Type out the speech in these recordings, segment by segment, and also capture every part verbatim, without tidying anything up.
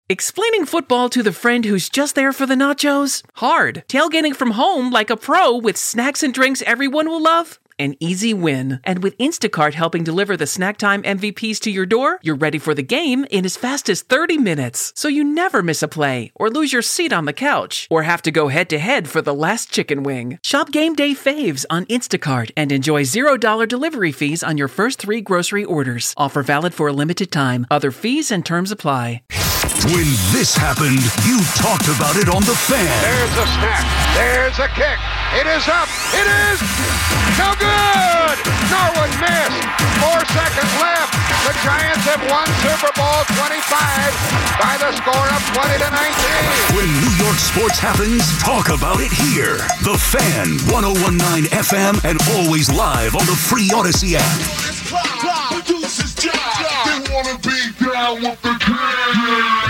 Explaining football to the friend who's just there for the nachos? Hard. Tailgating from home like a pro with snacks and drinks everyone will love? An easy win. And with Instacart helping deliver the snack time M V Ps to your door, you're ready for the game in as fast as thirty minutes. So you never miss a play, or lose your seat on the couch, or have to go head-to-head for the last chicken wing. Shop Game Day Faves on Instacart and enjoy zero dollars delivery fees on your first three grocery orders. Offer valid for a limited time. Other fees and terms apply. When this happened, you talked about it on The Fan. There's a snap. There's a kick. It is up. It is no good. Norwood missed. Four seconds left. The Giants have won Super Bowl twenty-five by the score of twenty to nineteen. When New York sports happens, talk about it here. The Fan, one oh one point nine F M, and always live on the free Odyssey app. It's Clyde, producer's job. They want to be down with the king.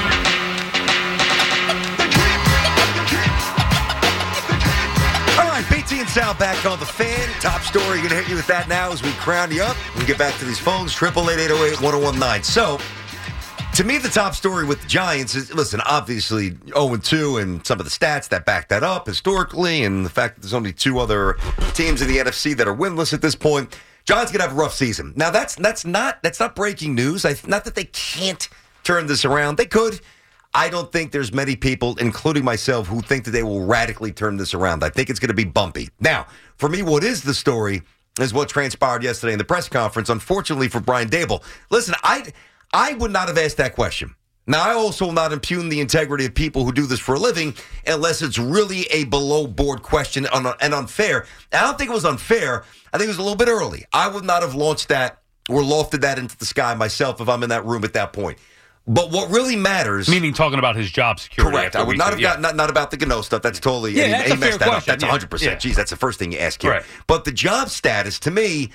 B T and Sal back on The Fan. Top story, going to hit you with that now as we crown you up. We get back to these phones, eight eight eight, eight oh eight, one oh one nine. So, to me, the top story with the Giants is, listen, obviously oh and two and some of the stats that back that up historically, and the fact that there's only two other teams in the N F C that are winless at this point. Giants going to have a rough season. Now, that's that's not that's not breaking news. I, not that they can't turn this around. They could. I don't think there's many people, including myself, who think that they will radically turn this around. I think it's going to be bumpy. Now, for me, what is the story is what transpired yesterday in the press conference, unfortunately for Brian Daboll. Listen, I I would not have asked that question. Now, I also will not impugn the integrity of people who do this for a living unless it's really a below-board question and unfair. I don't think it was unfair. I think it was a little bit early. I would not have launched that or lofted that into the sky myself if I'm in that room at that point. But what really matters... Meaning talking about his job security. Correct. I would not have yeah. gotten, not, not about the Gano stuff. That's totally... Yeah, he, that's he a fair messed that question. up. That's yeah. one hundred percent. Yeah. Jeez, that's the first thing you ask here. Right. But the job status, to me,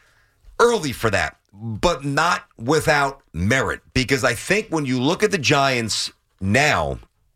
early for that, but not without merit. Because I think when you look at the Giants now,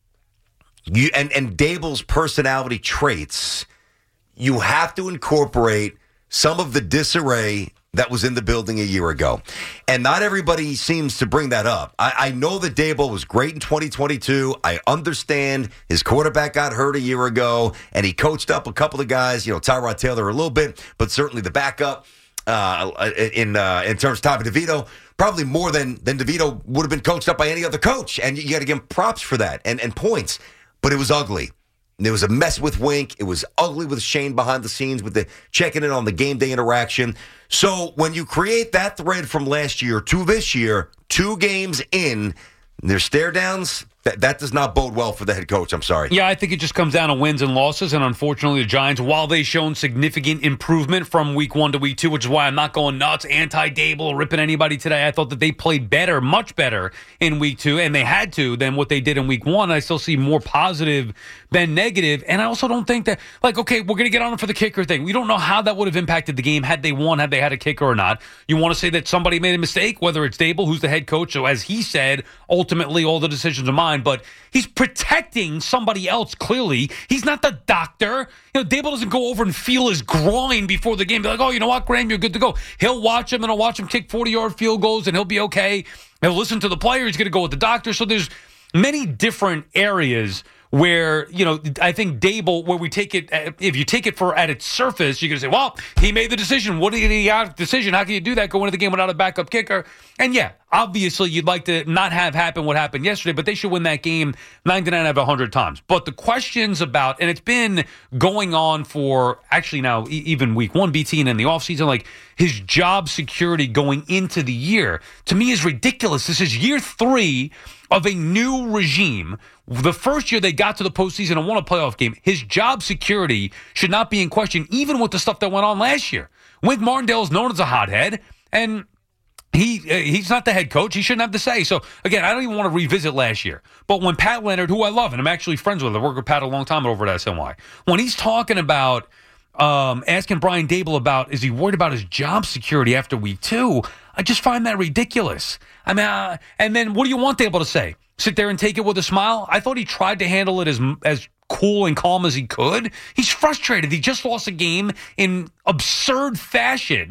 you and, and Daboll's personality traits, you have to incorporate some of the disarray that was in the building a year ago. And not everybody seems to bring that up. I, I know that Daboll was great in twenty twenty-two. I understand his quarterback got hurt a year ago, and he coached up a couple of guys, you know, Tyrod Taylor a little bit, but certainly the backup uh, in uh, in terms of Tommy DeVito, probably more than, than DeVito would have been coached up by any other coach. And you got to give him props for that and, and points. But it was ugly. There was a mess with Wink. It was ugly with Shane behind the scenes with the checking in on the game day interaction. So when you create that thread from last year to this year, two games in, there's stare downs. That, that does not bode well for the head coach. I'm sorry. Yeah, I think it just comes down to wins and losses. And unfortunately, the Giants, while they've shown significant improvement from week one to week two, which is why I'm not going nuts, anti-Daboll, ripping anybody today. I thought that they played better, much better in week two, and they had to, than what they did in week one. I still see more positive than negative. And I also don't think that, like, okay, we're going to get on it for the kicker thing. We don't know how that would have impacted the game had they won, had they had a kicker or not. You want to say that somebody made a mistake, whether it's Daboll, who's the head coach, so as he said, ultimately all the decisions are mine. But he's protecting somebody else, clearly. He's not the doctor. You know, Daboll doesn't go over and feel his groin before the game. Be like, oh, you know what, Graham, you're good to go. He'll watch him, and he'll watch him kick forty-yard field goals, and he'll be okay. He'll listen to the player. He's going to go with the doctor. So there's many different areas where, you know, I think Daboll, where we take it, if you take it for at its surface, you're going to say, well, he made the decision. What did he have decision? How can you do that, go into the game without a backup kicker? And yeah, obviously you'd like to not have happen what happened yesterday, but they should win that game ninety-nine out of one hundred times. But the questions about, and it's been going on for actually now even week one, B T, and in the offseason, like his job security going into the year, to me is ridiculous. This is year three of a new regime. The first year they got to the postseason and won a playoff game, his job security should not be in question, even with the stuff that went on last year. Wink Martindale is known as a hothead, and he uh, he's not the head coach. He shouldn't have to say. So, again, I don't even want to revisit last year. But when Pat Leonard, who I love, and I'm actually friends with, I worked with Pat a long time over at S N Y, when he's talking about um, asking Brian Daboll about, is he worried about his job security after week two, I just find that ridiculous. I mean, uh, and then what do you want Daboll to say? Sit there and take it with a smile? I thought he tried to handle it as as cool and calm as he could. He's frustrated. He just lost a game in absurd fashion.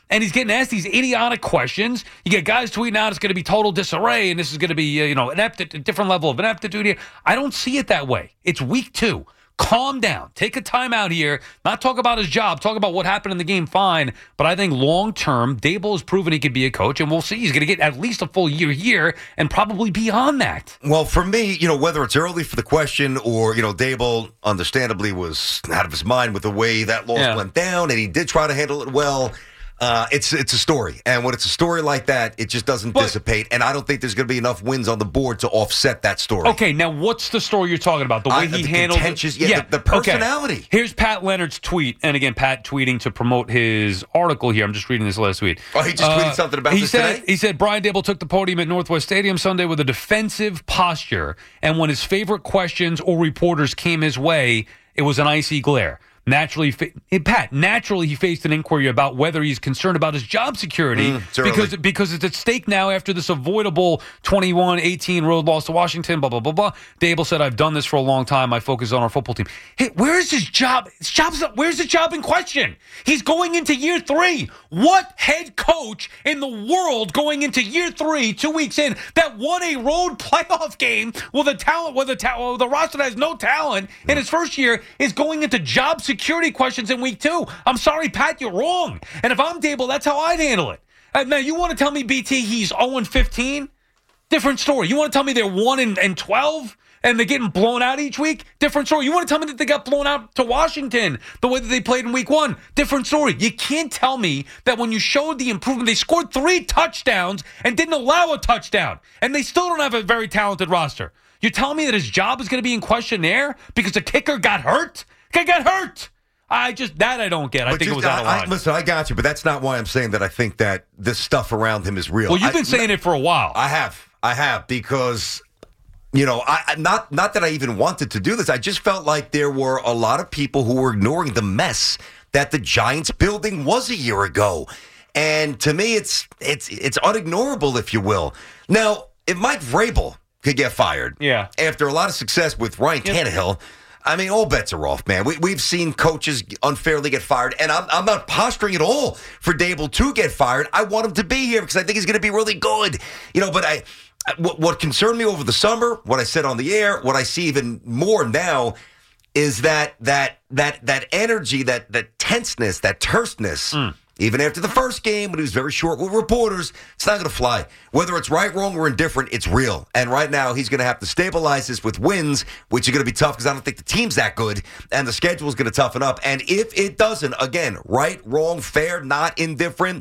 and he's getting asked these idiotic questions. You get guys tweeting out it's going to be total disarray, and this is going to be, uh, you know, an apti- a different level of ineptitude here. I don't see it that way. It's week two. Calm down. Take a time out here. Not talk about his job. Talk about what happened in the game, fine. But I think long-term, Dable has proven he could be a coach, and we'll see. He's going to get at least a full year here and probably beyond that. Well, for me, you know, whether it's early for the question or, you know, Dable understandably was out of his mind with the way that loss Yeah. went down, and he did try to handle it well. Uh, it's it's a story, and when it's a story like that, it just doesn't But- dissipate, and I don't think there's going to be enough wins on the board to offset that story. Okay, now what's the story you're talking about? The way I- he the handled contentious- yeah, the- the personality. Okay. Here's Pat Leonard's tweet, and again, Pat tweeting to promote his article here. I'm just reading this last tweet. Oh, he just tweeted something about he this said, today? He said Brian Dable took the podium at Northwest Stadium Sunday with a defensive posture, and when his favorite questions or reporters came his way, it was an icy glare. Naturally, fa- eh, Pat, naturally he faced an inquiry about whether he's concerned about his job security Mm, it's early. because because it's at stake now after this avoidable twenty-one eighteen road loss to Washington, blah, blah, blah, blah. Dable said, I've done this for a long time. I focus on our football team. Hey, where is his job? His job's not, where's the job in question? He's going into year three. What head coach in the world going into year three, two weeks in, that won a road playoff game with a talent, with a, ta- with a roster that has no talent in his first year is going into job security security questions in week two? I'm sorry, Pat, you're wrong. And if I'm Dable, that's how I'd handle it. Uh, now, you want to tell me, B T, he's oh and fifteen? Different story. You want to tell me they're one and twelve and they're getting blown out each week? Different story. You want to tell me that they got blown out to Washington the way that they played in week one? Different story. You can't tell me that when you showed the improvement, they scored three touchdowns and didn't allow a touchdown, and they still don't have a very talented roster. You're telling me that his job is going to be in question there because the kicker got hurt? Guy got hurt. I just, that I don't get. I But think just- it was out of I- I- line. listen, I got you, but that's not why I'm saying that I think that this stuff around him is real. Well, you've I- been saying it for a while. I have. I have because, you know, I I- not not that I even wanted to do this. I just felt like there were a lot of people who were ignoring the mess that the Giants building was a year ago. And to me, it's it's it's unignorable, if you will. Now, if Mike Vrabel could get fired Yeah. after a lot of success with Ryan Tannehill, I mean, all bets are off, man. We, we've seen coaches unfairly get fired, and I'm, I'm not posturing at all for Dable to get fired. I want him to be here because I think he's going to be really good. You know, but I, what, what concerned me over the summer, what I said on the air, what I see even more now is that that that that energy, that that tenseness, that terseness. Mm. Even after the first game, when he was very short with reporters, it's not going to fly. Whether it's right, wrong, or indifferent, it's real. And right now, he's going to have to stabilize this with wins, which is going to be tough because I don't think the team's that good, and the schedule is going to toughen up. And if it doesn't, again, right, wrong, fair, not indifferent,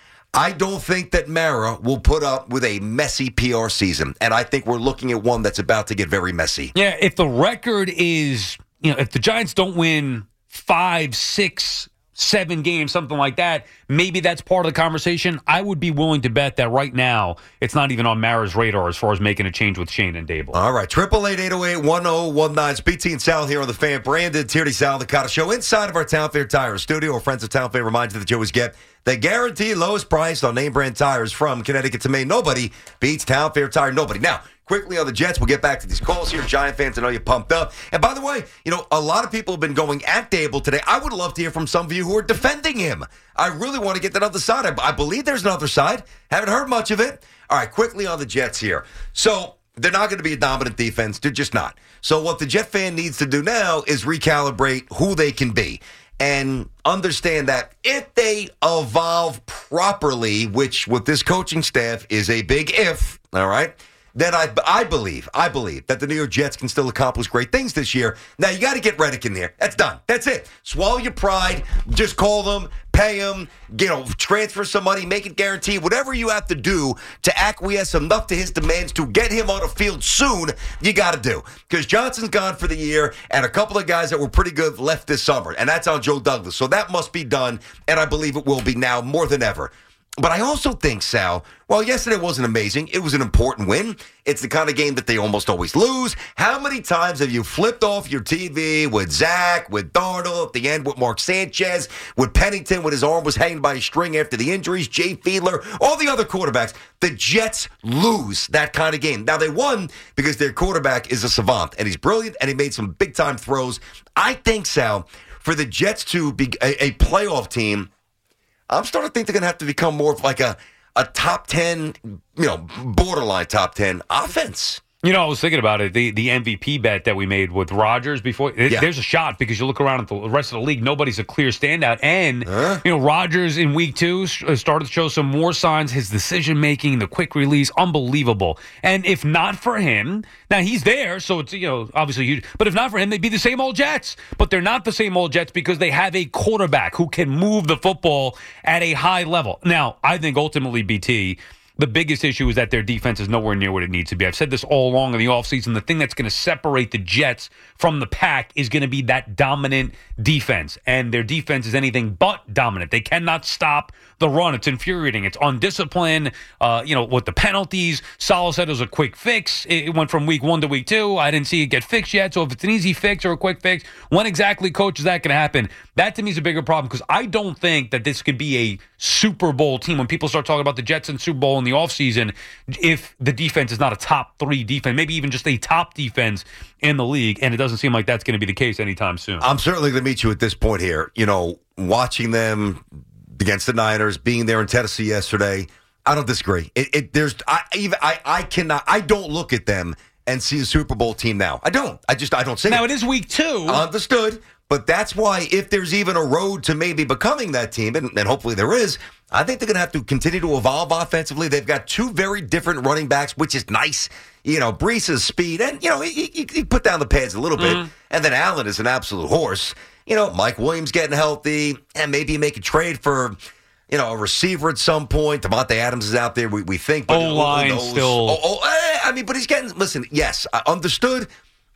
I don't think that Mara will put up with a messy P R season. And I think we're looking at one that's about to get very messy. Yeah, if the record is, you know, if the Giants don't win five, six, seven games, something like that, maybe that's part of the conversation. I would be willing to bet that right now it's not even on Mara's radar as far as making a change with Shane and Dable. All right, triple eight eight zero eight one zero one nine. It's B T and Sal here on the Fan. Brandon Tierney, Sal Licata Show inside of our Town Fair Tire studio. Our friends at Town Fair remind you that you always get the guaranteed lowest price on name brand tires from Connecticut to Maine. Nobody beats Town Fair Tire. Nobody. Now, quickly on the Jets, we'll get back to these calls here. Giant fans, I know you're pumped up. And by the way, you know, a lot of people have been going at Dable today. I would love to hear from some of you who are defending him. I really want to get that other side. I, I believe there's another side. Haven't heard much of it. All right, quickly on the Jets here. So they're not going to be a dominant defense. They're just not. So what the Jet fan needs to do now is recalibrate who they can be and understand that if they evolve properly, which with this coaching staff is a big if, all right, then I, I believe, I believe that the New York Jets can still accomplish great things this year. Now, you got to get Reddick in there. That's done. That's it. Swallow your pride. Just call them, pay them, you know, transfer some money, make it guaranteed. Whatever you have to do to acquiesce enough to his demands to get him on the field soon, you got to do. Because Johnson's gone for the year, and a couple of guys that were pretty good left this summer, and that's on Joe Douglas. So that must be done, and I believe it will be now more than ever. But I also think, Sal, well, yesterday wasn't amazing. It was an important win. It's the kind of game that they almost always lose. How many times have you flipped off your T V with Zach, with Darnold, at the end with Mark Sanchez, with Pennington when his arm was hanging by a string after the injuries, Jay Fiedler, all the other quarterbacks? The Jets lose that kind of game. Now, they won because their quarterback is a savant, and he's brilliant, and he made some big-time throws. I think, Sal, for the Jets to be a, a playoff team, I'm starting to think they're going to have to become more of like a, a top ten, you know, borderline top ten offense. You know, I was thinking about it. The the M V P bet that we made with Rodgers before, it, Yeah. there's a shot because you look around at the rest of the league, nobody's a clear standout. And, Huh? you know, Rodgers in week two started to show some more signs. His decision-making, the quick release, unbelievable. And if not for him, now he's there, so it's, you know, obviously huge. But if not for him, they'd be the same old Jets. But they're not the same old Jets because they have a quarterback who can move the football at a high level. Now, I think ultimately, B T, the biggest issue is that their defense is nowhere near what it needs to be. I've said this all along in the offseason. The thing that's going to separate the Jets from the pack is going to be that dominant defense. And their defense is anything but dominant. They cannot stop the run. It's infuriating. It's undisciplined. Uh, you know, with the penalties, Saleh said it was a quick fix. It went from week one to week two. I didn't see it get fixed yet. So if it's an easy fix or a quick fix, when exactly, coach, is that going to happen? That to me is a bigger problem because I don't think that this could be a Super Bowl team. When people start talking about the Jets and Super Bowl in the offseason, if the defense is not a top three defense, maybe even just a top defense in the league, and it doesn't seem like that's going to be the case anytime soon. I'm certainly going to meet you at this point here. You know, watching them against the Niners, being there in Tennessee yesterday, I don't disagree. It, it there's I even I I cannot I don't look at them and see a Super Bowl team now. I don't. I just I don't see now it. it is week two. Understood. But that's why if there's even a road to maybe becoming that team, and, and hopefully there is, I think they're going to have to continue to evolve offensively. They've got two very different running backs, which is nice. You know, Brees' speed, and, you know, he, he, he put down the pads a little bit. Mm-hmm. And then Allen is an absolute horse. You know, Mike Williams getting healthy, and maybe you make a trade for, you know, a receiver at some point. Devontae Adams is out there, we, we think. But O-line who knows? still. Oh, oh, eh, I mean, but he's getting, listen, yes, I understood.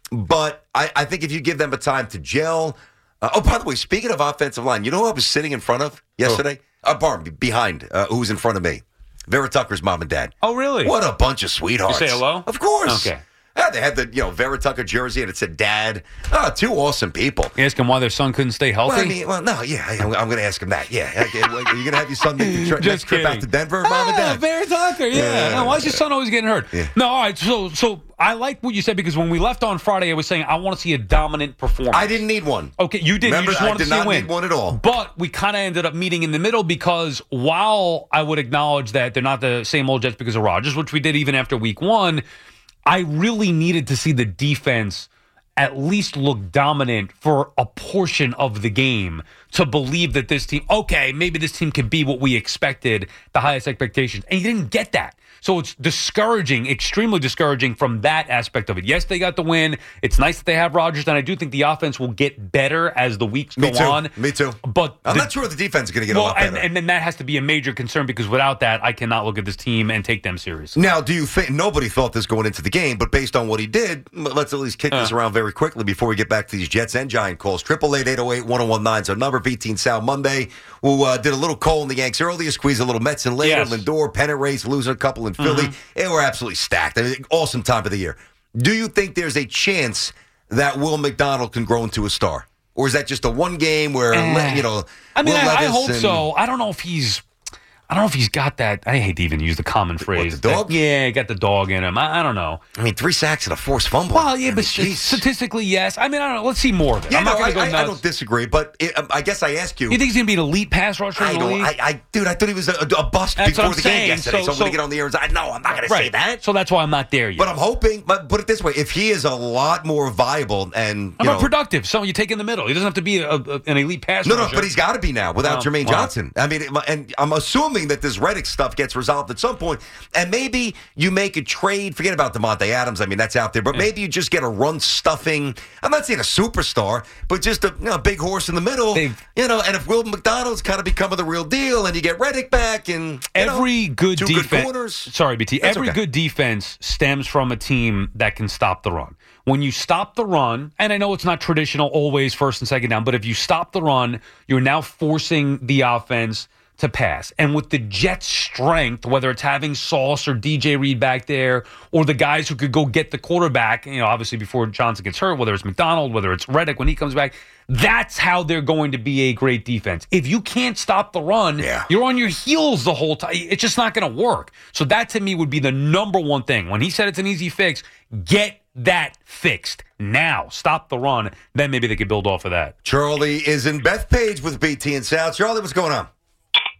But I, I think if you give them a time to gel. Uh, oh, by the way, speaking of offensive line, you know who I was sitting in front of yesterday? Oh. Uh, pardon me, behind. Uh, who was in front of me? Vera Tucker's mom and dad. Oh, really? What a bunch of sweethearts. You say hello? Of course. Okay. Yeah, they had the, you know, Vera Tucker jersey and it said dad. Oh, two awesome people. You ask him why their son couldn't stay healthy? Well, I mean, well, no, yeah, I, I'm going to ask him that. Yeah. Okay, well, are you going to have your son make the tri- Just next trip out kidding. to Denver, mom and Ah, dad? Bear Tucker, yeah. Yeah. No, why is your son always getting hurt? Yeah. No, all right. So, so I like what you said because when we left on Friday, I was saying I want to see a dominant performance. I didn't need one. Okay, you did. Remember, You just wanted I did to see not a win. need one at all. But we kind of ended up meeting in the middle because while I would acknowledge that they're not the same old Jets because of Rodgers, which we did even after week one, I really needed to see the defense at least look dominant for a portion of the game to believe that this team, okay, maybe this team can be what we expected, the highest expectations. And you didn't get that. So it's discouraging, extremely discouraging from that aspect of it. Yes, they got the win. It's nice that they have Rodgers, and I do think the offense will get better as the weeks Me go too. on. Me too. But I'm the- not sure the defense is going to get well, a lot and, better. and then that has to be a major concern because without that, I cannot look at this team and take them seriously. Now, do you think nobody thought this going into the game, but based on what he did, m- let's at least kick this Uh. around very quickly before we get back to these Jets and Giant calls. Triple eight eight oh eight one oh one nine is our number. V T and Sal Monday, who uh, did a little Cole and the Yanks earlier, squeezed a little Mets and later, Yes. Lindor, pennant race, losing a couple in Philly. Mm-hmm. They were absolutely stacked. I mean, awesome time of the year. Do you think there's a chance that Will McDonald can grow into a star? Or is that just a one game where, Eh. you know, I mean, Will I, I Levis hope and- so. I don't know if he's. I don't know if he's got that. I hate to even use the common phrase. the dog? that- yeah, he got the dog in him. I, I don't know. I mean, three sacks and a forced fumble. Well, yeah, I but mean, st- jeez. statistically, yes. I mean, I don't know. Let's see more of it. Yeah, I'm not no, going to go I, I, nuts. I don't disagree, but it, um, I guess I ask you. You think he's going to be an elite pass rusher in I the don't. league? I, I, dude, I thought he was a, a bust That's before what I'm the saying. game yesterday. So, So- I'm going so- to get on the air and say, no, I'm not going to right. say that. So that's why I'm not there yet. But I'm hoping. But put it this way: if he is a lot more viable and I'm you a know, productive. So you take in the middle. He doesn't have to be a, a, an elite pass no, no, rusher. but he's got to be now without Um, Jermaine well. Johnson. I mean, it- and I'm assuming that this Reddick stuff gets resolved at some point, and maybe you make a trade. Forget about Devontae Adams. I mean, that's out there. But maybe you just get a run stuffing. I'm not saying a superstar, but just a you know, big horse in the middle. They've- You know, and if Will McDonald's kind of becoming the real deal, and you get Reddick back, and you Every know, good two defense. good corners. Sorry, B T. That's Every okay. good defense stems from a team that can stop the run. When you stop the run, and I know it's not traditional always first and second down, but if you stop the run, you're now forcing the offense to pass. And with the Jets' strength, whether it's having Sauce or D J Reed back there, or the guys who could go get the quarterback, you know, obviously before Johnson gets hurt, whether it's McDonald, whether it's Reddick when he comes back, that's how they're going to be a great defense. If you can't stop the run, Yeah. you're on your heels the whole time. It's just not going to work. So that to me would be the number one thing. When he said it's an easy fix, get that fixed now. Stop the run. Then maybe they could build off of that. Charlie is in Bethpage with B T and Sal. Charlie, what's going on?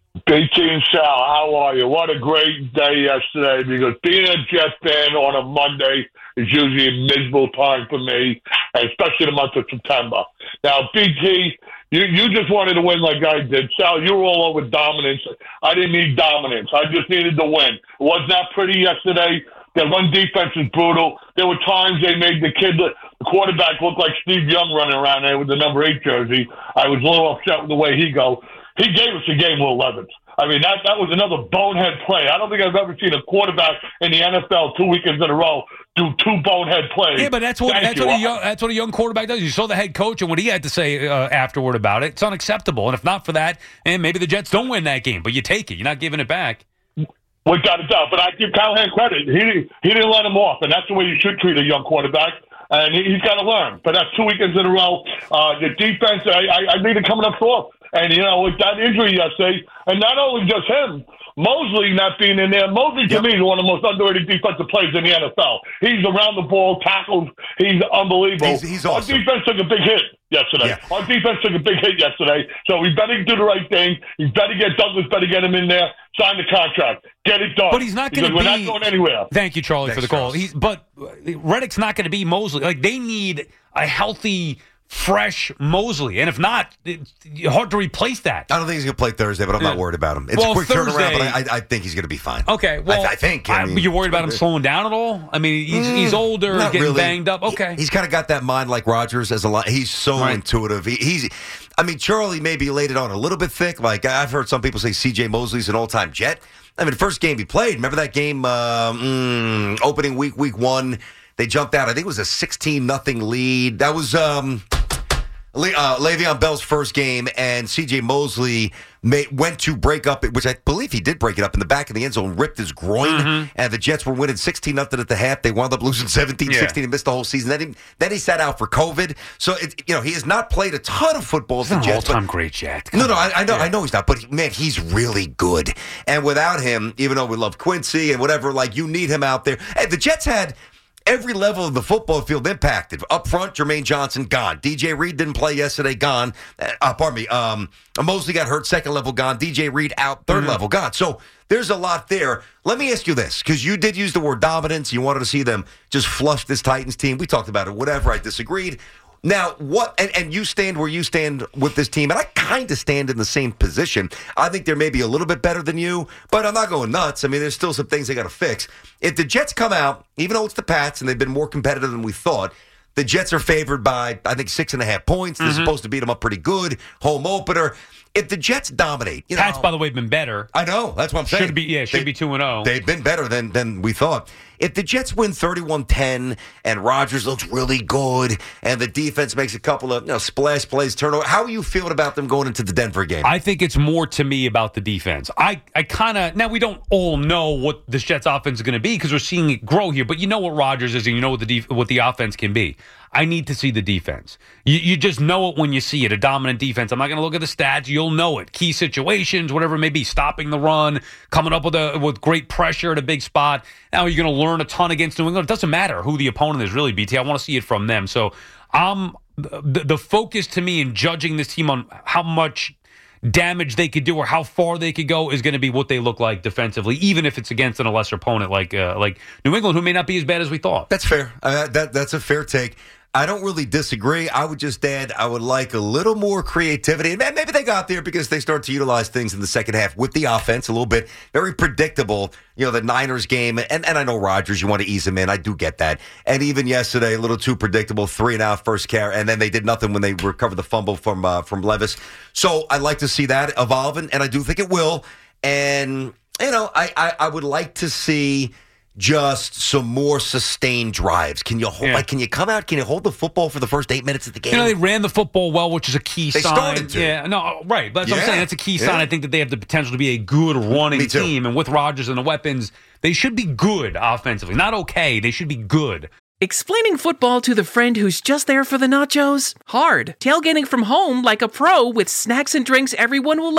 Big Team Sal, how are you? What a great day yesterday, because being a Jet fan on a Monday is usually a miserable time for me, especially the month of September. Now, B T, you, you just wanted to win like I did. Sal, you were all over dominance. I didn't need dominance. I just needed to win. It wasn't that pretty yesterday. Their run defense is brutal. There were times they made the kid, the quarterback, look like Steve Young running around there with the number eight jersey. I was a little upset with the way he go. He gave us a game with eleven. I mean, that that was another bonehead play. I don't think I've ever seen a quarterback in the N F L two weekends in a row do two bonehead plays. Yeah, but that's what Thank that's you. what a young that's what a young quarterback does. You saw the head coach and what he had to say uh, afterward about it. It's unacceptable. And if not for that, and maybe the Jets don't win that game, but you take it. You're not giving it back. Without a doubt. But I give Callahan credit. He he didn't let him off, and that's the way you should treat a young quarterback. And he, he's got to learn. But that's two weekends in a row. Uh, the defense, I, I, I need it coming up soft. And, you know, with that injury yesterday, and not only just him, Mosley not being in there. Mosley, to Yep. me, is one of the most underrated defensive players in the N F L. He's around the ball, tackles. He's unbelievable. He's- he's awesome. Our defense took a big hit yesterday. Yeah. Our defense took a big hit yesterday. So we better do the right thing. We better get Douglas, better get him in there, sign the contract, get it done. But he's not going to Because be. we're not going anywhere. Thank you, Charlie, for Thanks, the call. Charles. He's but Reddick's not going to be Mosley. Like they need a healthy, fresh Mosley, and if not, it's hard to replace that. I don't think he's going to play Thursday, but I'm not Yeah. worried about him. It's Well, a quick turnaround, but Thursday- I, I think he's going to be fine. Okay, well, I, I think. I I- mean, you worried about him slowing down at all? I mean, he's, he's older, Not getting really. banged up. Okay, He- he's kind of got that mind like Rodgers as a lot. He's so Right. intuitive. He, he's, I mean, Charlie maybe laid it on a little bit thick. Like I've heard some people say C J Mosley's an all-time Jet. I mean, the first game he played, remember that game, uh, mm, opening week, week one, they jumped out. I think it was a sixteen nothing lead. That was um, Le- uh, Le'Veon Bell's first game, and C J Mosley may, went to break up, which I believe he did break it up in the back of the end zone, ripped his groin, and the Jets were winning sixteen nothing at the half. They wound up losing seventeen sixteen Yeah. and missed the whole season. Then he, then he sat out for COVID. So, it, you know, he has not played a ton of football he's for an the Jets. but- all-time great Jet. no, no, I, I know, Yeah. I know he's not, but man, he's really good. And without him, even though we love Quincy and whatever, like you need him out there. Hey, the Jets had every level of the football field impacted. Up front, Jermaine Johnson gone. D J Reed didn't play yesterday, gone. Uh, pardon me. Um, Mosley got hurt, second level gone. D J Reed out, third level gone. So there's a lot there. Let me ask you this, because you did use the word dominance. You wanted to see them just flush this Titans team. We talked about it. Whatever. I disagreed. Now, what, and, and you stand where you stand with this team, and I kind of stand in the same position. I think they're maybe a little bit better than you, but I'm not going nuts. I mean, there's still some things they got to fix. If the Jets come out, even though it's the Pats and they've been more competitive than we thought, the Jets are favored by, I think, six and a half points. They're supposed to beat them up pretty good. Home opener. If the Jets dominate, you know. Pats, by the way, have been better. I know. That's what I'm saying. Should be yeah, should They- be two and zero. They've been better than than we thought. If the Jets win thirty-one ten and Rodgers looks really good and the defense makes a couple of you know, splash plays, turnover, how are you feeling about them going into the Denver game? I think it's more to me about the defense. I, I kind of now we don't all know what this Jets offense is going to be because we're seeing it grow here. But you know what Rodgers is, and you know what the def- what the offense can be. I need to see the defense. You, you just know it when you see it. A dominant defense. I'm not going to look at the stats. You'll know it. Key situations, whatever it may be, stopping the run, coming up with a with great pressure at a big spot. Now you're going to learn a ton against New England. It doesn't matter who the opponent is, really. B T. I want to see it from them. So um, the, the focus to me in judging this team on how much damage they could do or how far they could go is going to be what they look like defensively, even if it's against an, a lesser opponent like uh, like New England, who may not be as bad as we thought. That's fair. Uh, that that's a fair take. I don't really disagree. I would just add I would like a little more creativity. And maybe they got there because they start to utilize things in the second half with the offense a little bit. Very predictable, you know, the Niners game. And, and I know Rodgers, you want to ease him in. I do get that. And even yesterday, a little too predictable, three and out first carry. And then they did nothing when they recovered the fumble from uh, from Levis. So I'd like to see that evolving, and I do think it will. And, you know, I, I, I would like to see just some more sustained drives. Can you hold? Yeah. Like, can you come out? Can you hold the football for the first eight minutes of the game? You know, they ran the football well, which is a key They sign. started to. Yeah, no, right. That's what Yeah. I'm saying. That's a key Yeah. sign. I think that they have the potential to be a good running Me too. team. And with Rodgers and the weapons, they should be good offensively. Not okay. They should be good. Explaining football to the friend who's just there for the nachos? Hard. Tailgating from home like a pro with snacks and drinks everyone will love?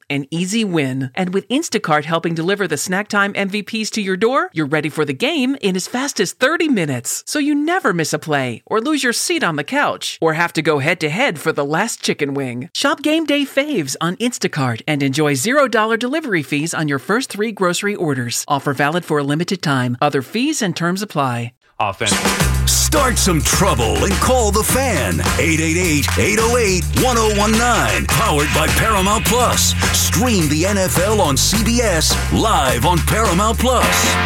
an easy win. And with Instacart helping deliver the snack time M V Ps to your door, you're ready for the game in as fast as thirty minutes. So you never miss a play or lose your seat on the couch or have to go head-to-head for the last chicken wing. Shop Game Day faves on Instacart and enjoy zero dollars delivery fees on your first three grocery orders. Offer valid for a limited time. Other fees and terms apply. Offense. Start some trouble and call the Fan. eight eight eight, eight oh eight, one oh one nine. Powered by Paramount Plus. Stream the N F L on C B S live on Paramount Plus.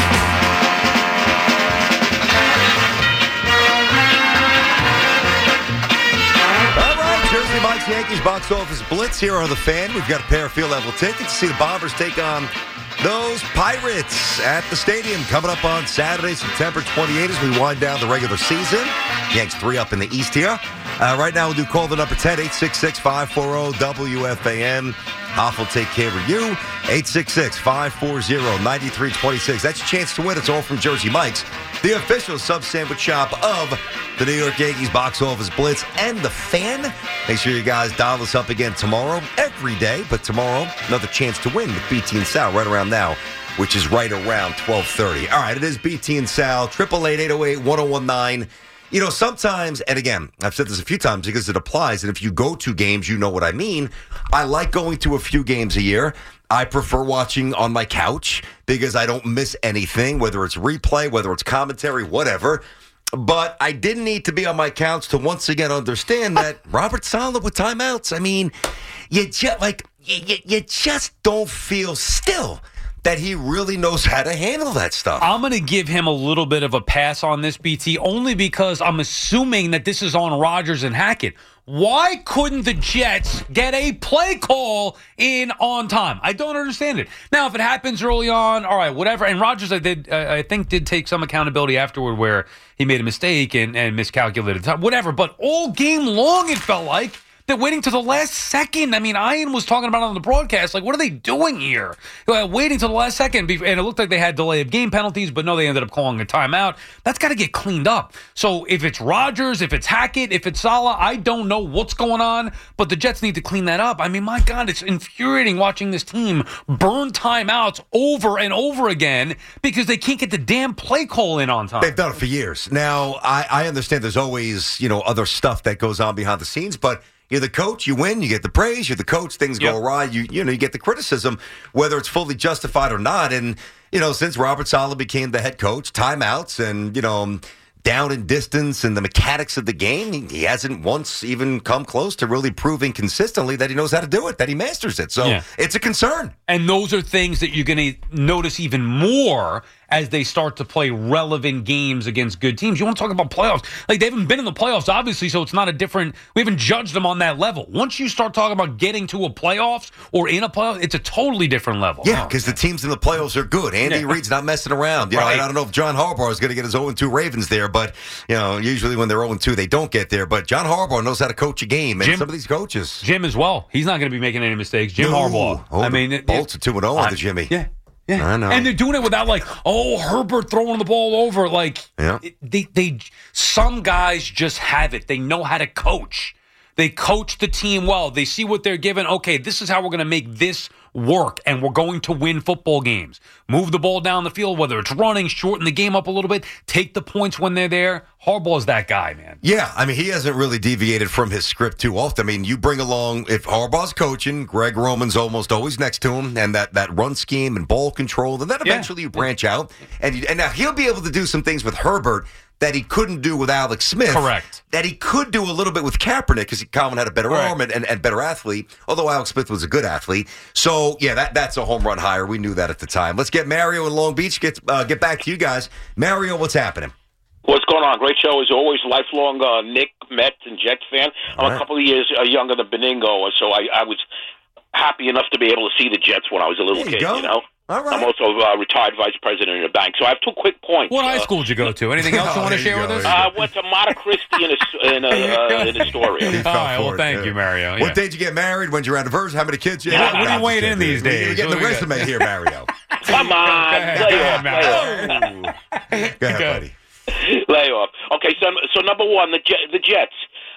All right, Jersey Mike's Yankees box office blitz here on the Fan. We've got a pair of field level tickets to see the Bombers take on those Pirates at the stadium coming up on Saturday, September twenty-eighth as we wind down the regular season. Yanks three up in the East here. Uh, right now we'll do call the number ten, eight six six, five four zero, W F A N. Hoff will take care of you. eight six six, five four zero, nine three two six. That's your chance to win. It's all from Jersey Mike's, the official sub-sandwich shop of the New York Yankees box office blitz and the Fan. Make sure you guys dial us up again tomorrow, every day. But tomorrow, another chance to win with B T and Sal right around now, which is right around twelve thirty. All right, it is B T and Sal, eight eight eight, eight oh eight, one oh one nine. You know, sometimes, and again, I've said this a few times because it applies, and if you go to games, you know what I mean. I like going to a few games a year. I prefer watching on my couch because I don't miss anything, whether it's replay, whether it's commentary, whatever. But I didn't need to be on my couch to once again understand that Robert Saleh with timeouts. I mean, you just like you, you just don't feel still that he really knows how to handle that stuff. I'm going to give him a little bit of a pass on this, B T, only because I'm assuming that this is on Rodgers and Hackett. Why couldn't the Jets get a play call in on time? I don't understand it. Now, if it happens early on, all right, whatever. And Rodgers, I did, uh, I think, did take some accountability afterward where he made a mistake and, and miscalculated time, whatever. But all game long, it felt like they're waiting to the last second. I mean, Ian was talking about it on the broadcast. Like, what are they doing here? Uh, waiting to the last second. And it looked like they had delay of game penalties, but no, they ended up calling a timeout. That's got to get cleaned up. So if it's Rodgers, if it's Hackett, if it's Saleh, I don't know what's going on, but the Jets need to clean that up. I mean, my God, it's infuriating watching this team burn timeouts over and over again because they can't get the damn play call in on time. They've done it for years. Now, I, I understand there's always, you know, other stuff that goes on behind the scenes, but you're the coach, you win, you get the praise. You're the coach, things Yep. go awry, you you know, you get the criticism, whether it's fully justified or not. And, you know, since Robert Saleh became the head coach, timeouts and, you know, down in distance and the mechanics of the game, he, he hasn't once even come close to really proving consistently that he knows how to do it, that he masters it. So Yeah. it's a concern. And those are things that you're going to notice even more as they start to play relevant games against good teams. You want to talk about playoffs. Like, they haven't been in the playoffs, obviously, so it's not a different – we haven't judged them on that level. Once you start talking about getting to a playoffs or in a playoff, it's a totally different level. Yeah, because the teams in the playoffs are good. Andy Yeah. Reid's not messing around. You know, Right. and I don't know if John Harbaugh is going to get his oh and two Ravens there, but, you know, usually when they're oh and two, they don't get there. But John Harbaugh knows how to coach a game, and Jim- some of these coaches. Jim as well. He's not going to be making any mistakes. Jim No. Harbaugh. Oh, I the mean, it- Bolts are two and oh on I- the Jimmy. Yeah. Yeah. I know. And they're doing it without, like, oh, Herbert throwing the ball over. Like, Yeah. it- they, they, some guys just have it. They know how to coach. They coach the team well. They see what they're given. Okay, this is how we're going to make this work, and we're going to win football games. Move the ball down the field, whether it's running, shorten the game up a little bit, take the points when they're there. Harbaugh's that guy, man. Yeah, I mean, he hasn't really deviated from his script too often. I mean, you bring along, if Harbaugh's coaching, Greg Roman's almost always next to him, and that, that run scheme and ball control, and then Yeah. eventually you branch out. And, you, and now he'll be able to do some things with Herbert that he couldn't do with Alex Smith. Correct. That he could do a little bit with Kaepernick because Colin had a better Right. arm and, and, and better athlete, although Alex Smith was a good athlete. So, yeah, that that's a home run hire. We knew that at the time. Let's get Mario in Long Beach. Get, uh, get back to you guys. Mario, what's happening? What's going on? Great show as always. Lifelong uh, Nick, Mets, and Jets fan. I'm right. a couple of years uh, younger than Beningo, so I, I was happy enough to be able to see the Jets when I was a little There you kid. go. You know. All right. I'm also a uh, retired vice president in a bank, so I have two quick points. What high Uh, school did you go to? Anything else you Oh, want to there you share go, with us? there you I went to Monte Cristi in, a, in, a, uh, in Astoria. He All fell right, for well, it, thank yeah. you, Mario. What Yeah. day did you get married? When's your anniversary? How many kids you Yeah, have? what are you I'm just weighing kidding. in these days? You're getting What the do we resume here, Mario. Come on, ahead, lay go off, ahead, lay off. Go ahead, Go. buddy. Lay off. Okay, so so number one, the Jet, the Jets.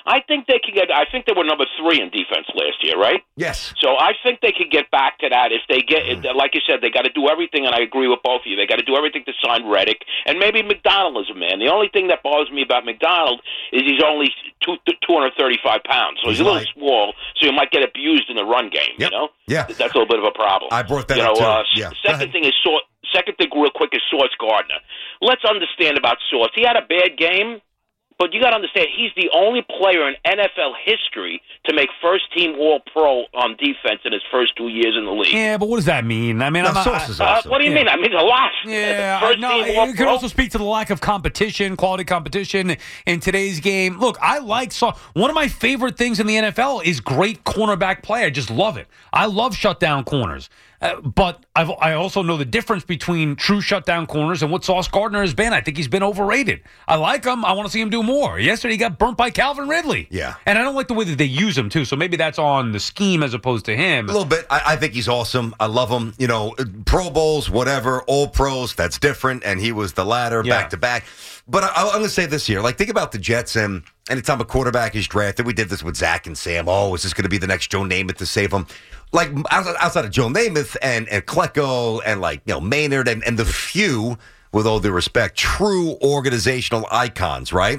I think they could get. I think they were number three in defense last year, right? Yes. So I think they could get back to that if they get. Like you said, they got to do everything, and I agree with both of you. They got to do everything to sign Reddick, and maybe McDonald is a man. The only thing that bothers me about McDonald is he's only two two hundred thirty five pounds, so he's, he's a little light. small. So he might get abused in the run game. Yep. You know, yeah, that's a little bit of a problem. I brought that you up know, too. Uh, yeah. Second thing is Sauce. Second thing, real quick, is Sauce Gardner. Let's understand about Sauce. He had a bad game. But you got to understand, he's the only player in N F L history to make first-team All-Pro on defense in his first two years in the league. Yeah, but what does that mean? I mean, no, I'm not, Sauce is uh, awesome. What do you yeah. mean? That means a lot. Yeah, first no, team it All-Pro. could also speak to the lack of competition, quality competition in today's game. Look, I like Sauce. One of my favorite things in the N F L is great cornerback play. I just love it. I love shutdown corners. Uh, but I've, I also know the difference between true shutdown corners and what Sauce Gardner has been. I think he's been overrated. I like him. I want to see him do more. Yesterday, he got burnt by Calvin Ridley. Yeah. And I don't like the way that they use him, too. So maybe that's on the scheme as opposed to him. A little bit. I, I think he's awesome. I love him. You know, Pro Bowls, whatever, all pros, that's different. And he was the latter, Yeah. back to back. But I, I'm going to say this here. Like, think about the Jets, and anytime a quarterback is drafted, we did this with Zach and Sam. Oh, is this going to be the next Joe Namath to save him? Like, outside, outside of Joe Namath and, and Klecko and, like, you know, Maynard and, and the few, with all due respect, true organizational icons, right?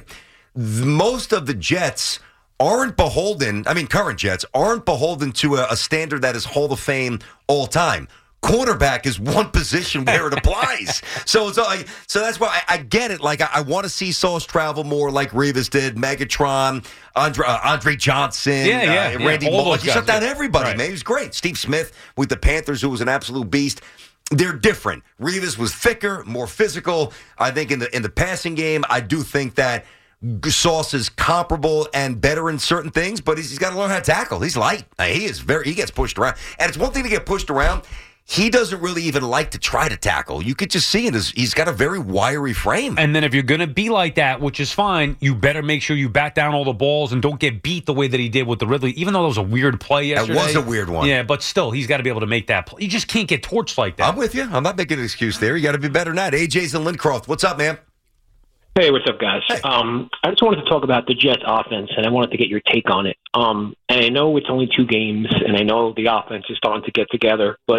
Most of the Jets aren't beholden, I mean, current Jets, aren't beholden to a, a standard that is Hall of Fame all time. Cornerback is one position where it applies. so it's like, so that's why I, I get it. Like, I, I want to see Sauce travel more like Revis did, Megatron, Andre, uh, Andre Johnson, Yeah, yeah, uh, yeah. Randy All Moss. those He shut guys, down yeah. everybody, Right. man. He was great. Steve Smith with the Panthers, who was an absolute beast. They're different. Revis was thicker, more physical. I think in the in the passing game, I do think that Sauce is comparable and better in certain things, but he's, he's got to learn how to tackle. He's light. Uh, he is very. He gets pushed around, and it's one thing to get pushed around. He doesn't really even like to try to tackle. You could just see it. As he's got a very wiry frame. And then if you're going to be like that, which is fine, you better make sure you bat down all the balls and don't get beat the way that he did with the Ridley, even though that was a weird play yesterday. That was a weird one. Yeah, but still, he's got to be able to make that play. You just can't get torched like that. I'm with you. I'm not making an excuse there. You got to be better than that. A J's and Lincroft. What's up, man? Hey, what's up, guys? Hey. Um, I just wanted to talk about the Jets offense, and I wanted to get your take on it. Um, and I know it's only two games, and I know the offense is starting to get together, but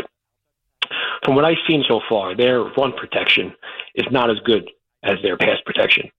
from what I've seen so far, their run protection is not as good as their pass protection.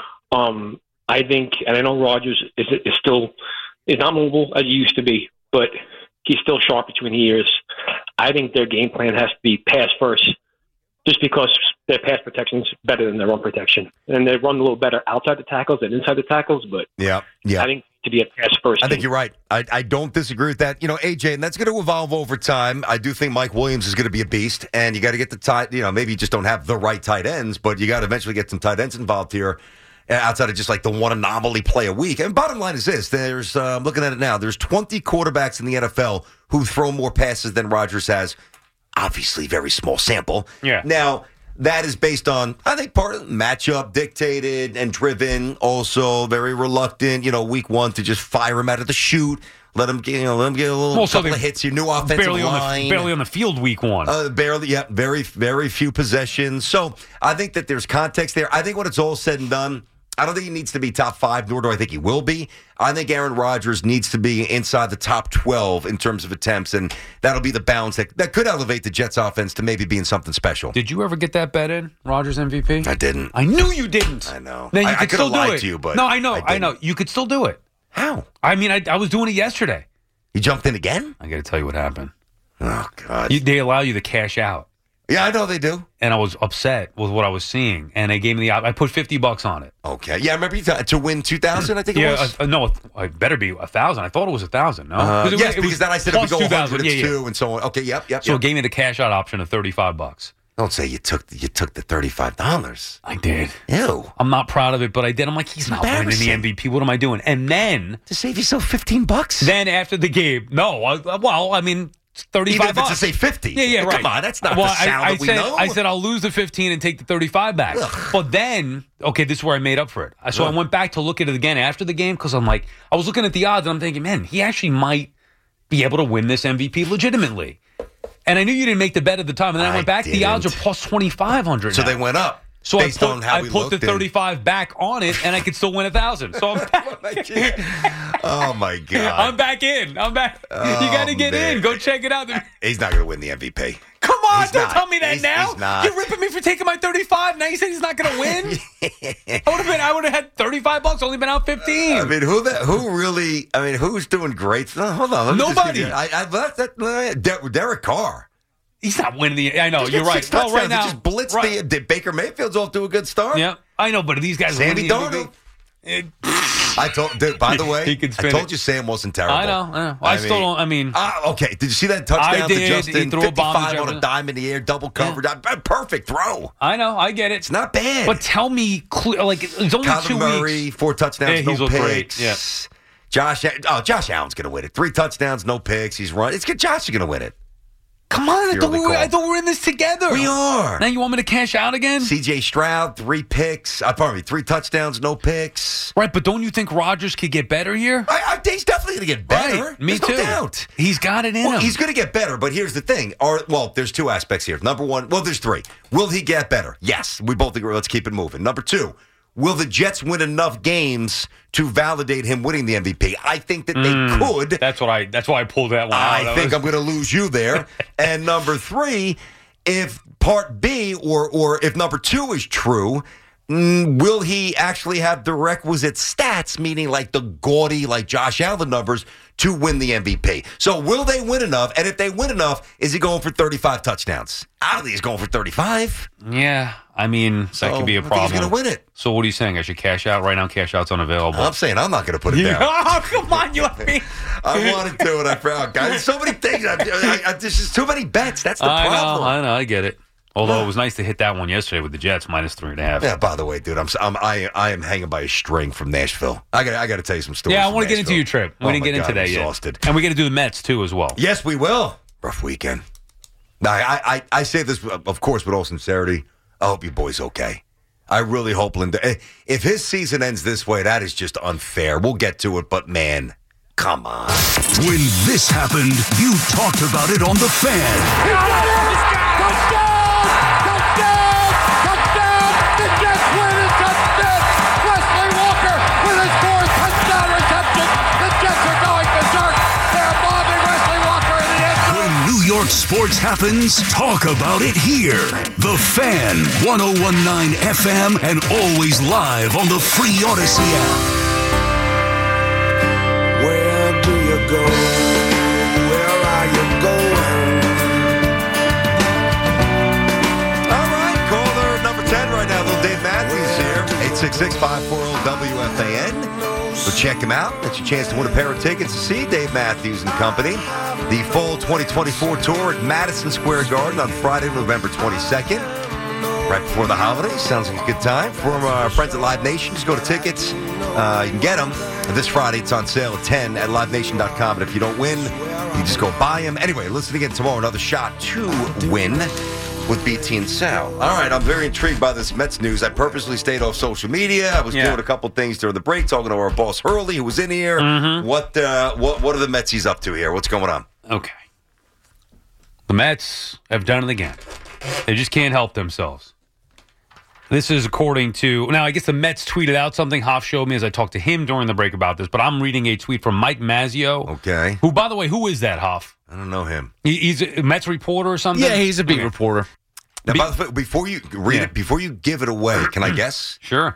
Um, I think, and I know Rodgers is, is still is not mobile as he used to be, but he's still sharp between the ears. I think their game plan has to be pass first, just because their pass protection is better than their run protection. And they run a little better outside the tackles than inside the tackles, but Yeah, yeah. I think to be a pass first I think team. you're right. I, I don't disagree with that. You know, A J, and that's going to evolve over time. I do think Mike Williams is going to be a beast, and you got to get the tight, you know, maybe you just don't have the right tight ends, but you got to eventually get some tight ends involved here uh, outside of just like the one anomaly play a week. And bottom line is this, there's, uh, I'm looking at it now, there's twenty quarterbacks in the N F L who throw more passes than Rodgers has. Obviously, very small sample. Yeah. Now, that is based on, I think, part of the matchup dictated and driven. Also, very reluctant, you know, week one to just fire him out of the chute. Let him get, you know, let him get a little Well, so couple they of hits. Your new offensive barely line, on the barely on the field week one. uh, barely, yeah, very, very few possessions. So I think that there's context there. I think when it's all said and done, I don't think he needs to be top five, nor do I think he will be. I think Aaron Rodgers needs to be inside the top twelve in terms of attempts, and that'll be the balance that, that could elevate the Jets offense to maybe being something special. Did you ever get that bet in, Rodgers M V P? I didn't. I knew you didn't. I know. Then you I- I could could've still do lied it. to you, but no, I know, I I, know. didn't. You could still do it. How? I mean, I, I was doing it yesterday. You jumped in again? I got to tell you what happened. Oh, God. You, they allow you to cash out, Yeah, I know they do. and I was upset with what I was seeing, and they gave me the. op- I put fifty bucks on it. Okay. Yeah, I remember you th- to win two thousand, I think it Yeah, was. uh, no, I better be a thousand. I thought it was a thousand. No, Uh, 'Cause it was- yes, it was because then I said if we plus go two one thousand. hundred, it's yeah, yeah. two, and so on. Okay, yep, yep, So yep. it gave me the cash out option of thirty-five bucks. Don't say you took the, you took the thirty-five dollars. I did. Ew. I'm not proud of it, but I did. I'm like, he's not winning the Embarrassing. M V P. What am I doing? And then, To save yourself fifteen bucks? then after the game, no, I, well, I mean, it's thirty-five Even if it's bucks. to say fifty. Yeah, yeah, right. Come on, that's not well, the sound I, I that we said, know. I said I'll lose the fifteen and take the thirty-five back. Ugh. But then, okay, this is where I made up for it. So Ugh. I went back to look at it again after the game because I'm like, I was looking at the odds and I'm thinking, man, he actually might be able to win this M V P legitimately. And I knew you didn't make the bet at the time. And then I, I went back. The odds are didn't. plus twenty-five hundred So now. they went up. So I based put, on how I we put the looked and- thirty-five back on it, and I could still win a thousand. So I'm back. Oh, my God. I'm back in. I'm back. Oh, you got to get man. in. Go check it out. He's not going to win the M V P. Come on, He's don't not. tell me that He's- now. he's not. You're ripping me for taking my thirty-five. Now you said he's not going to win. I would have been. I would have had thirty-five bucks. Only been out fifteen. I mean, who the, who really? I mean, who's doing great? No, hold on. Let me just Nobody. give you- I, I, that, that, Der- Derek Carr. He's not winning the. I know Just you're get right. six Well, right touchdowns. now, He just blitzed right. the, the Baker Mayfield's off to a good start. Yeah, I know, but these guys. Sandy winning the Darnold. M V P. I told. Dude, by the way, He can I spin told it. you Sam wasn't terrible. I know. I know. I, still don't. I mean, Ah, okay. Did you see that touchdown I to did. He Justin? threw a bomb to fifty-five on Jefferson. a dime in the air, double coverage. Ah, Perfect throw. I know. I get it. It's not bad. But tell me, cle- like it's only Kyler two Murray, weeks. four touchdowns, Yeah, he's no looked picks. great. Yeah. Josh, oh, Josh Allen's going to win it. Three touchdowns, no picks. He's run. It's good. Josh is going to win it. Come on, I Your thought, we only were, call. I thought we were in this together. We are. Now you want me to cash out again? C J Stroud, three picks. Uh, pardon me, three touchdowns, no picks. Right, but don't you think Rodgers could get better here? I, I, he's definitely going to get better. Right, me There's too. No doubt. He's got it in Well, him. he's going to get better, but here's the thing. Are, well, there's two aspects here. Number one, well, there's three. Will he get better? Yes. We both agree. Let's keep it moving. Number two, will the Jets win enough games to validate him winning the M V P? I think that they could. That's what I. That's why I pulled that one out. I That think was- I'm going to lose you there. And number three, if part B or or if number two is true, mm, will he actually have the requisite stats, meaning like the gaudy, like Josh Allen numbers, to win the M V P? So will they win enough? And if they win enough, is he going for thirty-five touchdowns? I don't think he's going for thirty-five. Yeah, I mean So that could be a I think problem. he's going to win it. So what are you saying? I should cash out right now? Cash out's unavailable. I'm saying I'm not going to put it down. Oh, come on, you. I wanted to, and I found guys. So many things. I, I, I, there's just too many bets. That's the I problem. know. I know. I get it. Although it was nice to hit that one yesterday with the Jets minus three and a half. Yeah. By the way, dude, I'm, I'm I I am hanging by a string from Nashville. I got I got to tell you some stories. Yeah, I from want to get into Nashville. your trip. We Oh didn't my get God, into that I'm yet. exhausted. And we're going to do the Mets too as well. Yes, we will. Rough weekend. Now, I, I I say this, of course, with all sincerity. I hope you boys okay. I really hope Linda. If his season ends this way, that is just unfair. We'll get to it, but man, come on. When this happened, you talked about it on The Fan. When New York sports happens, talk about it here. The Fan, one oh one point nine F M, and always live on the free Odyssey app. Where do you go? Where are you going? All right, caller number ten right now, little Dave Matthews here. eight six six, five four zero, W F A N. So check him out. That's your chance to win a pair of tickets to see Dave Matthews and Company. The full twenty twenty-four tour at Madison Square Garden on Friday, November twenty-second. Right before the holidays. Sounds like a good time. For our friends at Live Nation, just go to tickets. Uh, you can get them. This Friday, it's on sale at ten at live nation dot com. And if you don't win, you just go buy them. Anyway, listen again tomorrow. Another shot to win with B T and Sal. All right, I'm very intrigued by this Mets news. I purposely stayed off social media. I was Yeah. doing a couple things during the break, talking to our boss Hurley, who was in here. Mm-hmm. What uh, what what are the Metsies up to here? What's going on? Okay. The Mets have done it again. They just can't help themselves. This is according to, now I guess the Mets tweeted out something. Hoff showed me as I talked to him during the break about this, but I'm reading a tweet from Mike Mazzio. Okay. Who, by the way, who is that, Hoff? I don't know him. He, he's a Mets reporter or something? Yeah, he's a beat Okay. reporter. Now, Be- by the way, before you read Yeah. it, before you give it away, can I guess? Sure.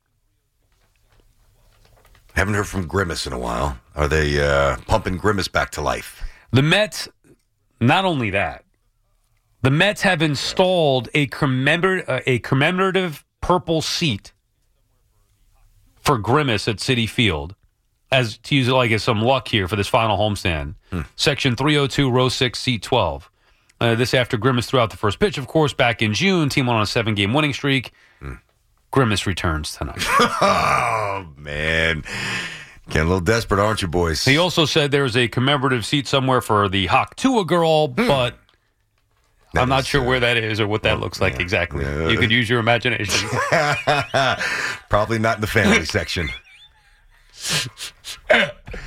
Haven't heard from Grimace in a while. Are they uh, pumping Grimace back to life? The Mets, not only that, the Mets have installed a, commemor- uh, a commemorative purple seat for Grimace at Citi Field, as to use it like as some luck here for this final homestand. Hmm. Section three oh two, row six, seat twelve. Uh, this after Grimace threw out the first pitch, of course, back in June. Team went on a seven-game winning streak. Hmm. Grimace returns tonight. Oh, man. Getting a little desperate, aren't you, boys? He also said there's a commemorative seat somewhere for the Hawk-Tua girl, but That I'm not is, sure uh, where that is or what that looks like yeah. exactly. Yeah. You could use your imagination. Probably not in the family section.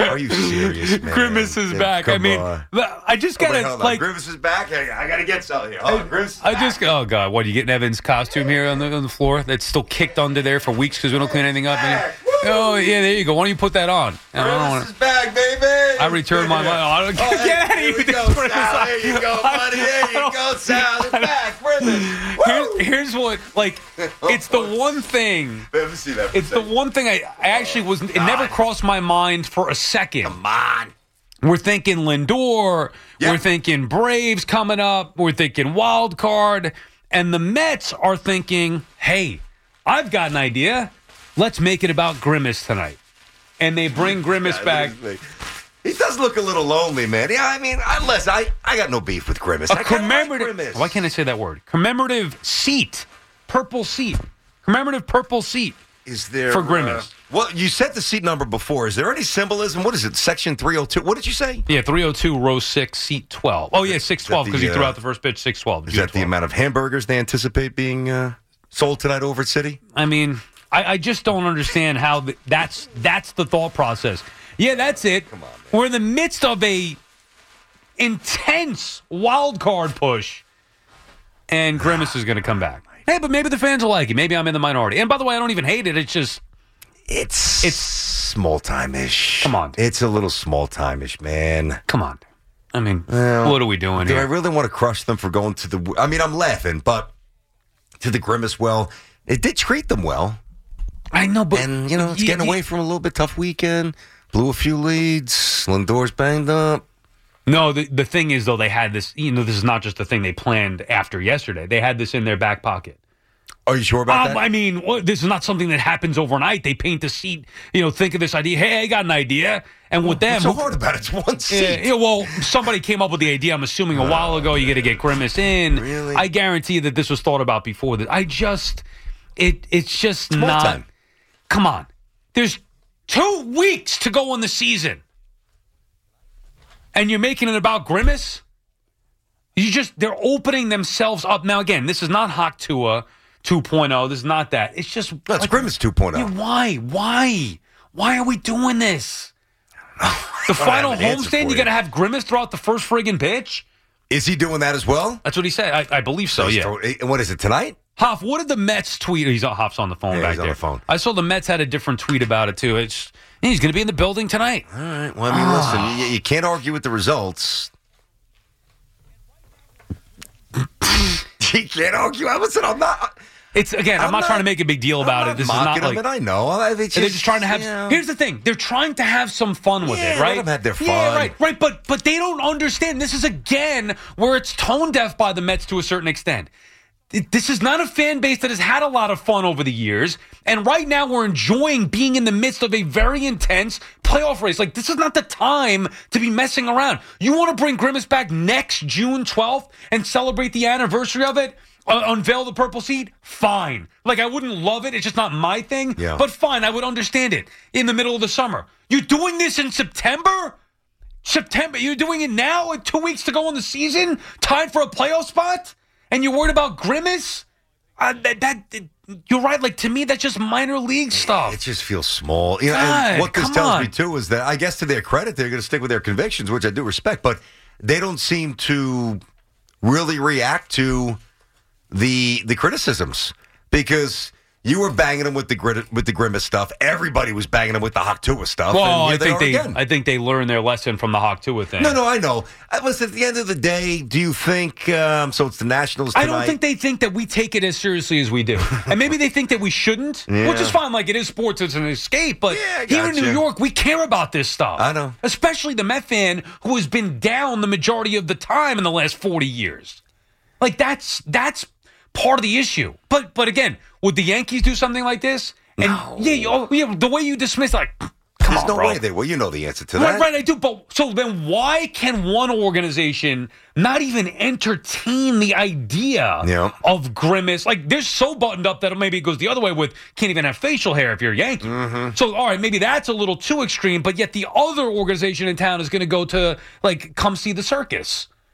Are you serious, man? Grimace is back. I Come mean, on. I just Oh, wait, gotta hold on. like. Grimace is back. I, I gotta get something here. Oh, Grimace. I just oh god, what, you getting Evan's costume here on the on the floor that's still kicked under there for weeks because we don't clean anything up? Back. Oh yeah, there you go. Why don't you put that on? I don't Grimace wanna, is back, baby. I returned my money. I don't, Oh, get hey, out of here here. we go, with this Sal. Grimace. There you go, buddy. There you go, Sal. It's back. Grimace. Woo. Here's, here's what, like, it's the one thing. Let me see that. For It's a the second. one thing I, I actually was. It never crossed my mind for a second. Come on. We're thinking Lindor. Yeah. We're thinking Braves coming up. We're thinking wild card. And the Mets are thinking, hey, I've got an idea. Let's make it about Grimace tonight. And they bring Grimace back. He does look a little lonely, man. Yeah, I mean, unless I, I got no beef with Grimace. A I kinda like commemorative. Grimace. Why can't I say that word? Commemorative seat. Purple seat. Commemorative purple seat. Is there for Grimace? Uh, well, you said the seat number before. Is there any symbolism? What is it? Section three oh two. What did you say? Yeah, three oh two, row six, seat twelve. Oh, yeah, six twelve because he the, threw uh, out the first pitch, six twelve. Is that the amount of hamburgers they anticipate being uh, sold tonight over at City? I mean, I, I just don't understand how the, that's that's the thought process. Yeah, that's it. Come on, man. We're in the midst of a intense wild card push, and Grimace is going to come back. Hey, but maybe the fans will like it. Maybe I'm in the minority. And by the way, I don't even hate it. It's just It's It's- small time-ish. Come on. It's a little small time-ish, man. come on. I mean, Well, what are we doing Do here? I really want to crush them for going to the... I mean, I'm laughing, but to the Grimace well, it did treat them well. I know, but And, you know, it's you- getting you- away from a little bit tough weekend. Blew a few leads. Lindor's banged up. No, the the thing is though, they had this. You know, this is not just the thing they planned after yesterday. They had this in their back pocket. Are you sure about Um, that? I mean, what, this is not something that happens overnight. They paint the seat, you know, think of this idea. Hey, I got an idea. And with them. What's so hard about it? It's one seat. Yeah, yeah, well, somebody came up with the idea, I'm assuming, a while ago. You got to get Grimace in. Really? I guarantee that this was thought about before that. I just, it, it's just Small not. time. Come on. There's two weeks to go in the season. And you're making it about Grimace? You just, they're opening themselves up. Now, again, this is not Hawk-Tua two point oh. This is not that. It's just. That's like, Grimace two point oh. yeah, why? Why? Why are we doing this? The don't final have an answer homestand, for you you. got to have Grimace throw out the first friggin' pitch? Is he doing that as well? That's what he said. I, I believe so, He's yeah. throw- And what is it, tonight? Hoff, what did the Mets tweet? He's on Hoff's on the phone Yeah, back he's on there. the phone. I saw the Mets had a different tweet about it, too. It's He's going to be in the building tonight. All right. Well, I mean, listen, you, you can't argue with the results. You can't argue. I listen, I'm not. It's again, I'm, I'm not, not- trying to make a big deal about I'm it. This not is not mocking like them, and I know. I- It's they're just trying to have. you know. Here's the thing: they're trying to have some fun with Yeah, it, let right? them have their Yeah, fun. right, right. But but they don't understand. This is again where it's tone deaf by the Mets to a certain extent. It- This is not a fan base that has had a lot of fun over the years, and right now we're enjoying being in the midst of a very intense playoff race. Like this is not the time to be messing around. You want to bring Grimace back next June twelfth and celebrate the anniversary of it? Uh, unveil the purple seat? Fine. Like, I wouldn't love it. It's just not my thing. Yeah. But fine, I would understand it in the middle of the summer. You're doing this in September? September? You're doing it now with two weeks to go in the season? Tied for a playoff spot? And you're worried about Grimace? Uh, that, that You're right. Like, to me, that's just minor league stuff. It just feels small. You know, God, and what this come tells on. me, too, is that I guess to their credit, they're going to stick with their convictions, which I do respect, but they don't seem to really react to the the criticisms because you were banging them with the grit, with the Grimace stuff. Everybody was banging them with the Hawk-Tua stuff. Well, and here I think are they, again. I think they learned their lesson from the Hawk-Tua thing. No, no, I know. I listen, at the end of the day, do you think, um, so it's the Nationals tonight? I don't think they think that we take it as seriously as we do. And maybe they think that we shouldn't, Yeah. which is fine. Like, it is sports, it's an escape. But Yeah, I here in gotcha. New York, we care about this stuff. I know. Especially the Met fan who has been down the majority of the time in the last forty years. Like, that's that's part of the issue. But but again, would the Yankees do something like this? And No. yeah, you, oh, yeah, the way you dismiss, like, come There's on, no bro. way they will. You know the answer to Right, that. right, I do. But so then why can one organization not even entertain the idea Yeah. of Grimace? Like, they're so buttoned up that maybe it goes the other way with can't even have facial hair if you're a Yankee. Mm-hmm. So, all right, maybe that's a little too extreme, but yet the other organization in town is going to go to, like, come see the circus.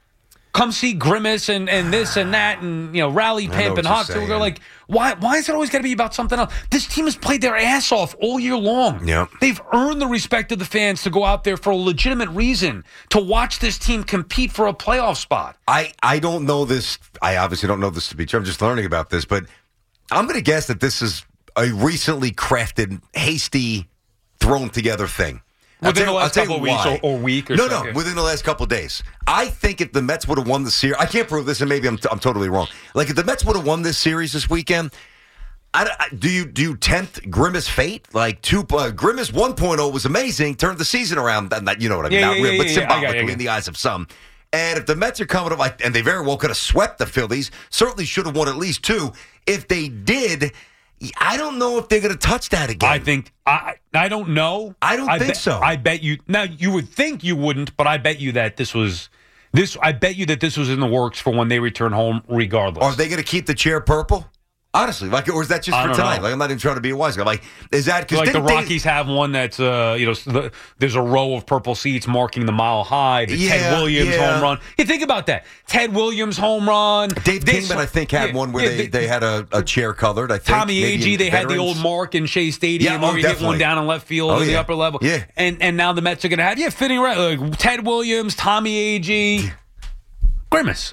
come see Grimace and, and this and that and, you know, Rally Pimp and Hawk. We're like, why why is it always got to be about something else? This team has played their ass off all year long. Yep. They've earned the respect of the fans to go out there for a legitimate reason, to watch this team compete for a playoff spot. I, I don't know this. I obviously don't know this to be true. I'm just learning about this, but I'm going to guess that this is a recently crafted, hasty, thrown together thing. Within the last couple of weeks or, or week or no, something. No, within the last couple of days. I think if the Mets would have won the series, I can't prove this, and maybe I'm, I'm totally wrong. Like, if the Mets would have won this series this weekend, I, I, do you do you tempt Grimace fate? Like, two, uh, Grimace one point oh was amazing, turned the season around. That, you know what I mean? Yeah, Not yeah, real, yeah, but yeah, symbolically I got, I got. in the eyes of some. And if the Mets are coming up, like, and they very well could have swept the Phillies, certainly should have won at least two. If they did, I don't know if they're going to touch that again. I think I I don't know. I don't I think bet, so. I bet you now you would think you wouldn't, but I bet you that this was this. I bet you that this was in the works for when they return home, regardless. Or are they going to keep the chair purple? Honestly, like, or is that just I for don't tonight? know. Like, I'm not even trying to be a wise guy. Like, is that because like the Rockies have one that's uh you know the, there's a row of purple seats marking the mile high, the Yeah, Ted Williams yeah. home run. You think about that, Ted Williams home run. Dave this- Kingman, I think, had yeah, one where yeah, they, they had a, a chair colored. I think Tommy maybe Agee, in they had the veterans. old mark in Shea Stadium Yeah, oh, where he hit one definitely. down in left field Oh, in the yeah. upper level. Yeah. And and now the Mets are going to have, yeah, fitting right. Like Ted Williams, Tommy Agee, Grimace.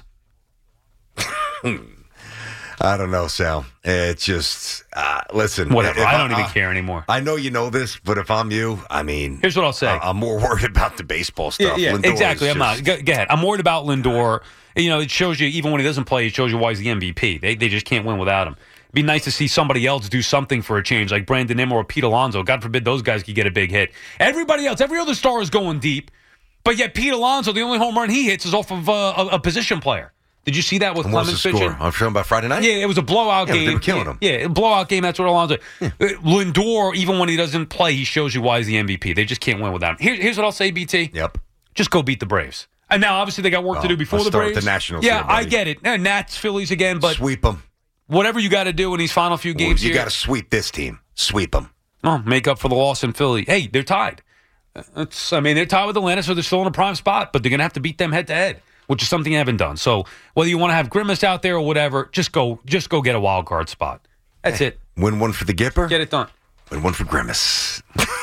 I don't know, Sal. It's just, uh, listen. Whatever. if I don't even care anymore. I know you know this, but if I'm you, I mean. Here's what I'll say. I- I'm more worried about the baseball Yeah, stuff. yeah, Lindor is exactly. I'm just- not. Go, go ahead. I'm worried about Lindor. You know, it shows you, even when he doesn't play, it shows you why he's the M V P. They they just can't win without him. It'd be nice to see somebody else do something for a change, like Brandon Nimmo or Pete Alonso. God forbid those guys could get a big hit. Everybody else, every other star is going deep, but yet Pete Alonso, the only home run he hits is off of uh, a, a position player. Did you see that with And what was Clemens the score? pitching? I'm talking about Friday night? Yeah, it was a blowout Yeah, but game. they were killing yeah, him. Yeah, a blowout game. That's what Alonso. Yeah. Uh, Lindor, even when he doesn't play, he shows you why he's the M V P. They just can't win without him. Here, here's what I'll say, B T. Yep. Just go beat the Braves. And now, obviously, they got work to Well, do before let's the start with Braves. the Nationals Yeah, here, buddy. I get it. Uh, Nats, Phillies again, but Sweep them. whatever you got to do in these final few games You here, got to sweep this team. Sweep them. oh, make up for the loss in Philly. Hey, they're tied. It's, I mean, they're tied with Atlanta, so they're still in a prime spot, but they're going to have to beat them head to head, which is something you haven't done. So whether you want to have Grimace out there or whatever, just go, just go get a wild card spot. That's it. Win one for the Gipper. Get it done. Win one for Grimace.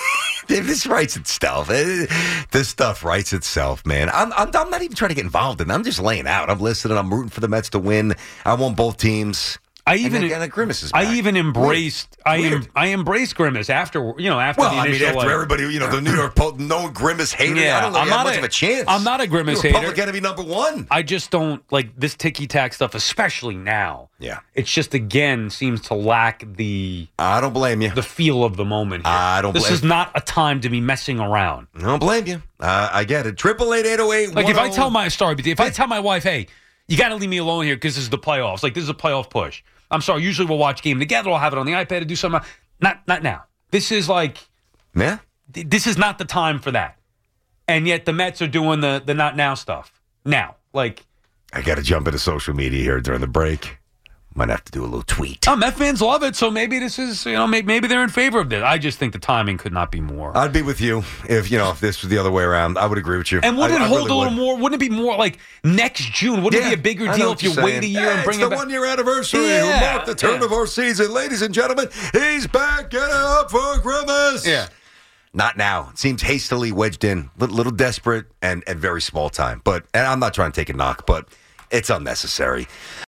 This writes itself. Eh, This stuff writes itself, man. I'm, I'm I'm not even trying to get involved in it. I'm just laying out. I'm listening. I'm rooting for the Mets to win. I want both teams. I even and, and Grimace is back. I even embraced I Weird. em, I embraced Grimace after you know after Well, the I mean, initial after like, everybody, you know, the New York Post, no Grimace hater. Yeah, I don't know I'm you have not much a- of a chance. I'm not a Grimace You're hater. Public enemy number one. I just don't like this ticky tack stuff, especially now. Yeah. It's just again seems to lack the I don't blame you. the feel of the moment. Here. I don't This blame- is not a time to be messing around. I don't blame you. Uh, I get it. Triple eight eight zero eight. Like if I tell my sorry, but if I tell my wife, hey, you got to leave me alone here because this is the playoffs. Like this is a playoff push. I'm sorry. Usually we'll watch game together. I'll have it on the iPad to do something. Not not now. This is like yeah. th- this is not the time for that. And yet the Mets are doing the the not now stuff now. Like I got to jump into social media here during the break. Might have to do a little tweet. oh, Met fans love it, so maybe this is you know maybe, maybe they're in favor of this. I just think the timing could not be more. I'd be with you if you know if this was the other way around. I would agree with you. And wouldn't I, it I hold really a little would. more? Wouldn't it be more like next June? Wouldn't Yeah, it be a bigger I know deal what if you you're wait saying. a year Yeah, and bring it's it the back? one year anniversary. Yeah, We mark the turn yeah. of our season, ladies and gentlemen. He's back. Get it up for Grimace. Yeah. Not now. It seems hastily wedged in, little, little desperate, and and very small time. But and I'm not trying to take a knock, but it's unnecessary.